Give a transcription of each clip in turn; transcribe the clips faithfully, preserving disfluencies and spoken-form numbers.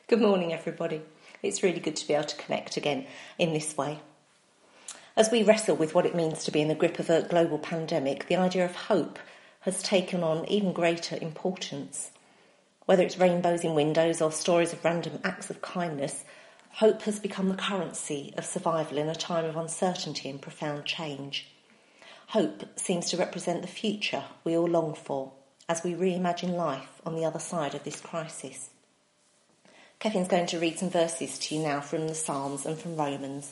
Good morning, everybody. It's really good to be able to connect again in this way. As we wrestle with what it means to be in the grip of a global pandemic, the idea of hope has taken on even greater importance. Whether it's rainbows in windows or stories of random acts of kindness, hope has become the currency of survival in a time of uncertainty and profound change. Hope seems to represent the future we all long for as we reimagine life on the other side of this crisis. Kevin's going to read some verses to you now from the Psalms and from Romans.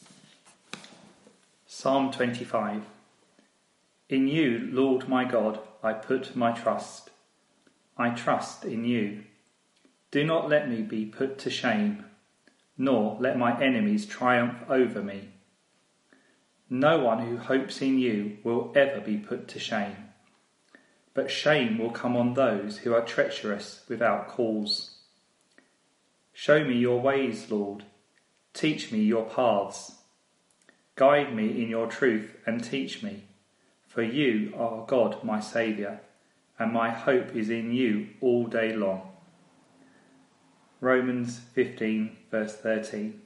Psalm twenty-five. In you, Lord my God, I put my trust. I trust in you. Do not let me be put to shame, nor let my enemies triumph over me. No one who hopes in you will ever be put to shame, but shame will come on those who are treacherous without cause. Show me your ways, Lord. Teach me your paths. Guide me in your truth and teach me, for you are God, my Saviour, and my hope is in you all day long. Romans fifteen, verse thirteen.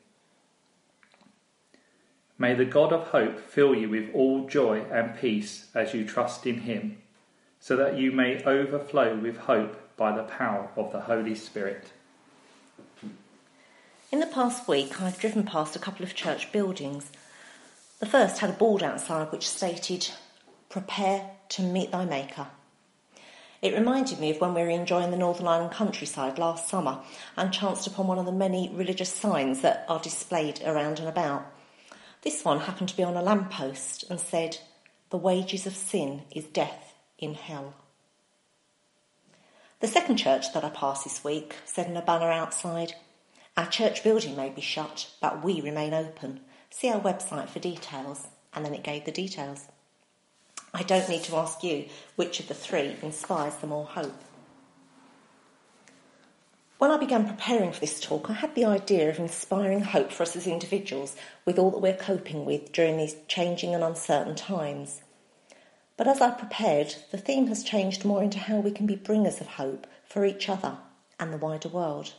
May the God of hope fill you with all joy and peace as you trust in him, so that you may overflow with hope by the power of the Holy Spirit. In the past week, I've driven past a couple of church buildings. The first had a board outside which stated, "Prepare to meet thy Maker." It reminded me of when we were enjoying the Northern Ireland countryside last summer and chanced upon one of the many religious signs that are displayed around and about. This one happened to be on a lamppost and said, "The wages of sin is death in hell." The second church that I passed this week said in a banner outside, "Our church building may be shut, but we remain open. See our website for details." And then it gave the details. I don't need to ask you which of the three inspires the more hope. When I began preparing for this talk, I had the idea of inspiring hope for us as individuals with all that we're coping with during these changing and uncertain times. But as I prepared, the theme has changed more into how we can be bringers of hope for each other and the wider world.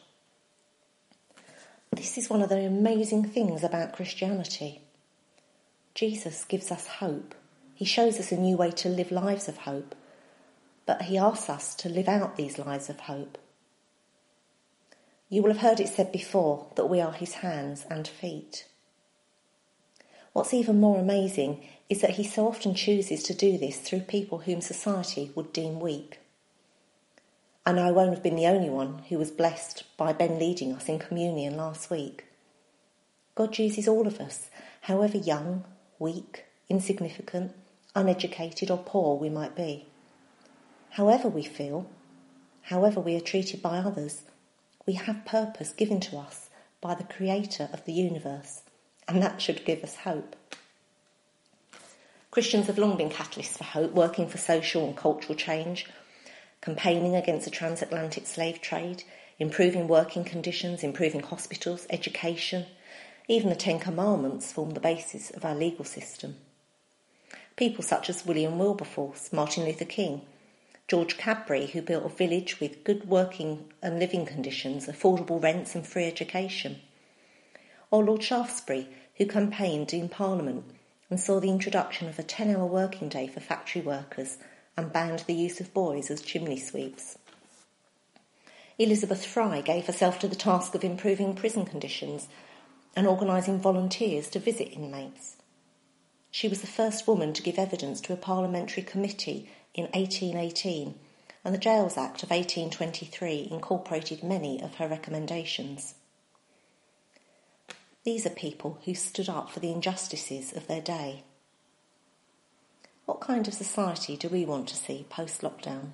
This is one of the amazing things about Christianity. Jesus gives us hope. He shows us a new way to live lives of hope, but he asks us to live out these lives of hope. You will have heard it said before that we are his hands and feet. What's even more amazing is that he so often chooses to do this through people whom society would deem weak. I know I won't have been the only one who was blessed by Ben leading us in communion last week. God uses all of us, however young, weak, insignificant, uneducated or poor we might be. However we feel, however we are treated by others, we have purpose given to us by the Creator of the universe, and that should give us hope. Christians have long been catalysts for hope, working for social and cultural change, campaigning against the transatlantic slave trade, improving working conditions, improving hospitals, education. Even the Ten Commandments form the basis of our legal system. People such as William Wilberforce, Martin Luther King, George Cadbury, who built a village with good working and living conditions, affordable rents and free education. Or Lord Shaftesbury, who campaigned in Parliament and saw the introduction of a ten-hour working day for factory workers and banned the use of boys as chimney sweeps. Elizabeth Fry gave herself to the task of improving prison conditions and organising volunteers to visit inmates. She was the first woman to give evidence to a parliamentary committee in eighteen eighteen, and the Jails Act of eighteen twenty-three incorporated many of her recommendations. These are people who stood up for the injustices of their day. What kind of society do we want to see post-lockdown?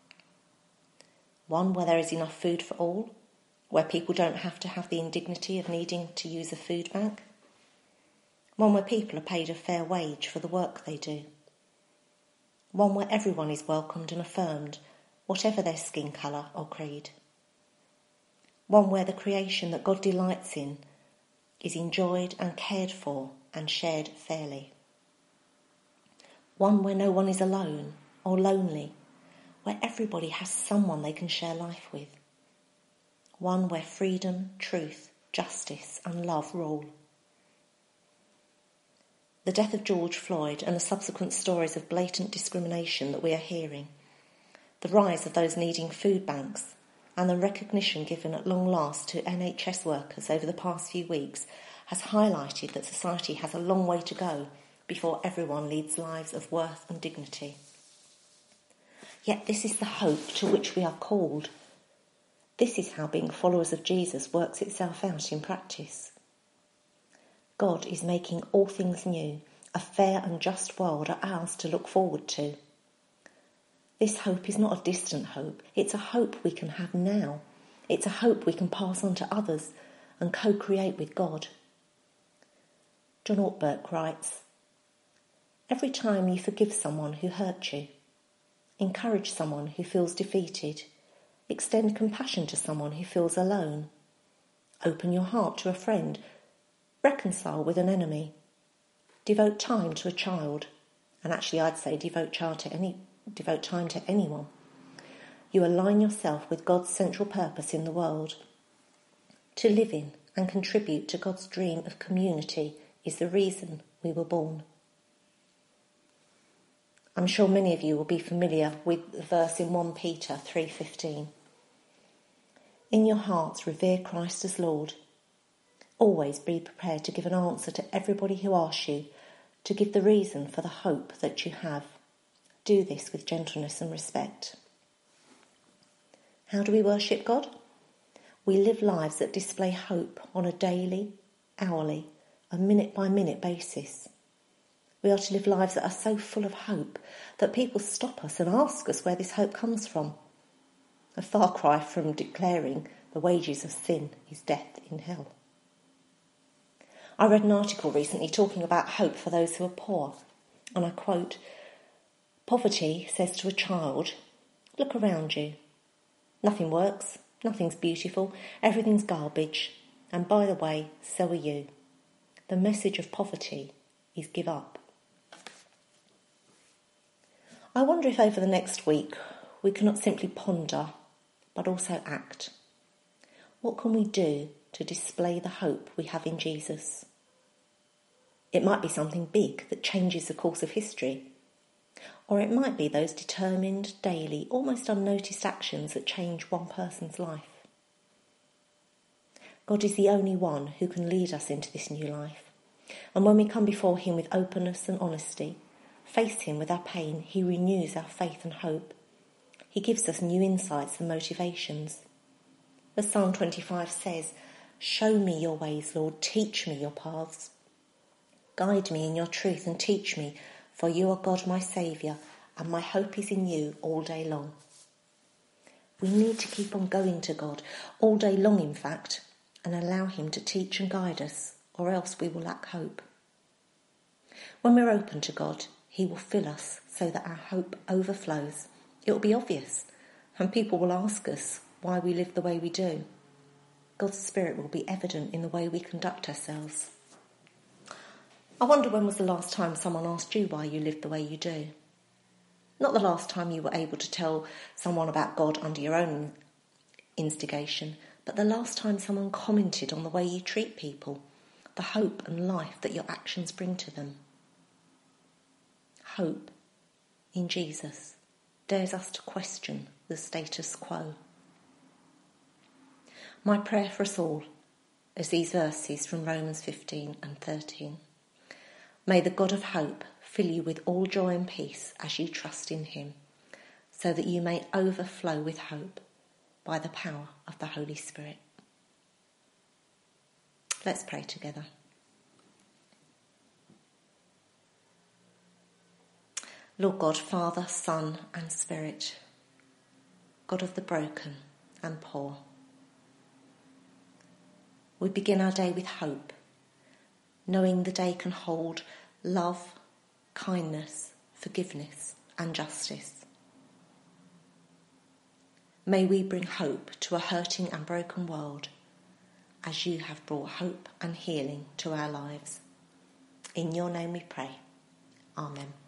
One where there is enough food for all, where people don't have to have the indignity of needing to use a food bank? One where people are paid a fair wage for the work they do? One where everyone is welcomed and affirmed, whatever their skin colour or creed? One where the creation that God delights in is enjoyed and cared for and shared fairly? One where no one is alone or lonely, where everybody has someone they can share life with? one where freedom, truth, justice and love rule. The death of George Floyd and the subsequent stories of blatant discrimination that we are hearing, the rise of those needing food banks, and the recognition given at long last to N H S workers over the past few weeks has highlighted that society has a long way to go before everyone leads lives of worth and dignity. Yet this is the hope to which we are called. This is how being followers of Jesus works itself out in practice. God is making all things new. A fair and just world are ours to look forward to. This hope is not a distant hope. It's a hope we can have now. It's a hope we can pass on to others and co-create with God. John Ortberg writes, "Every time you forgive someone who hurt you, encourage someone who feels defeated, extend compassion to someone who feels alone, open your heart to a friend, reconcile with an enemy, devote time to a child," and actually I'd say devote child to any, devote time to anyone, you align yourself with God's central purpose in the world. To live in and contribute to God's dream of community is the reason we were born. I'm sure many of you will be familiar with the verse in First Peter three fifteen. In your hearts revere Christ as Lord. Always be prepared to give an answer to everybody who asks you, to give the reason for the hope that you have. Do this with gentleness and respect. How do we worship God? We live lives that display hope on a daily, hourly, and minute-by-minute basis. We are to live lives that are so full of hope that people stop us and ask us where this hope comes from. A far cry from declaring the wages of sin is death in hell. I read an article recently talking about hope for those who are poor, and I quote, "Poverty says to a child, look around you. Nothing works, nothing's beautiful, everything's garbage, and by the way, so are you. The message of poverty is give up." I wonder if over the next week we cannot simply ponder, but also act. What can we do to display the hope we have in Jesus? It might be something big that changes the course of history, or it might be those determined, daily, almost unnoticed actions that change one person's life. God is the only one who can lead us into this new life, and when we come before him with openness and honesty, face him with our pain, he renews our faith and hope. He gives us new insights and motivations. As Psalm twenty-five says, "Show me your ways, Lord, teach me your paths. Guide me in your truth and teach me, for you are God my Saviour, and my hope is in you all day long." We need to keep on going to God, all day long in fact, and allow him to teach and guide us, or else we will lack hope. When we're open to God, he will fill us so that our hope overflows. It will be obvious, and people will ask us why we live the way we do. God's Spirit will be evident in the way we conduct ourselves. I wonder when was the last time someone asked you why you lived the way you do? Not the last time you were able to tell someone about God under your own instigation, but the last time someone commented on the way you treat people, the hope and life that your actions bring to them. Hope in Jesus dares us to question the status quo. My prayer for us all is these verses from Romans fifteen and thirteen. May the God of hope fill you with all joy and peace as you trust in him, so that you may overflow with hope by the power of the Holy Spirit. Let's pray together. Lord God, Father, Son and Spirit, God of the broken and poor, we begin our day with hope, knowing the day can hold love, kindness, forgiveness and justice. May we bring hope to a hurting and broken world, as you have brought hope and healing to our lives. In your name we pray. Amen.